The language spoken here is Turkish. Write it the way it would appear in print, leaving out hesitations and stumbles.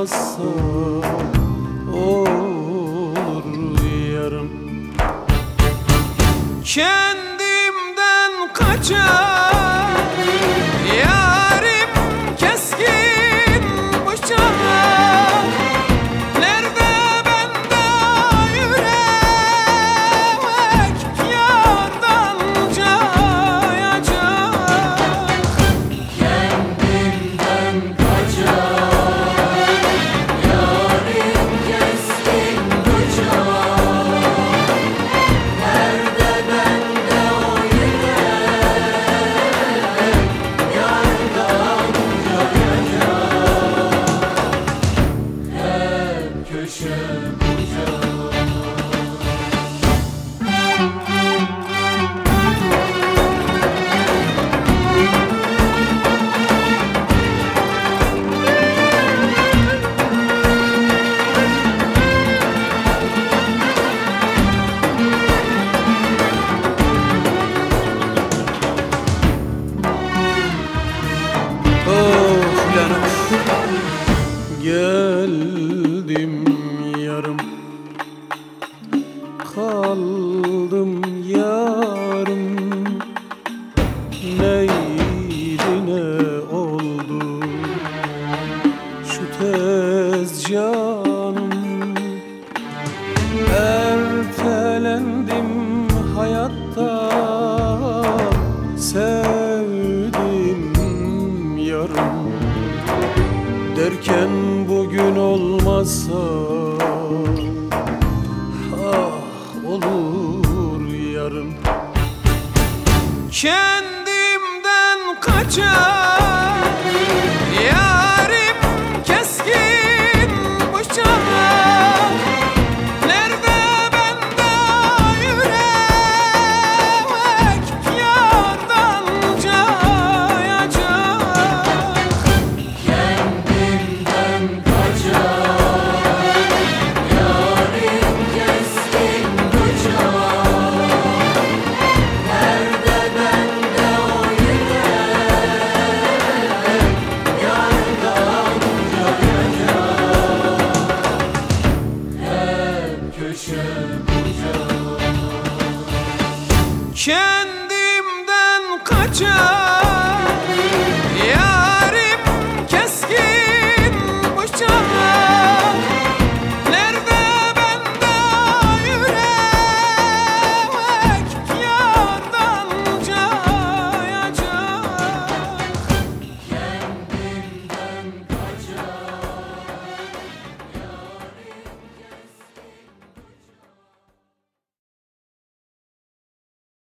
olmazsa olur yarım. Kendimden kaçar yarim keskin bıçak. Nerede bende yürek yardan cayacak. Kendimden kaçar yarim keskin bıçak. Nerede bende o yürek yardan cayacak. Hep köşe bucak. Of lan of, geldim yarım, kaldım yarım. Neydi ne oldu şu tez canım? Ertelendim hayattan, sevdim yarım. Derken bugün olmazsa ah olur yarım. Kendimden kaçar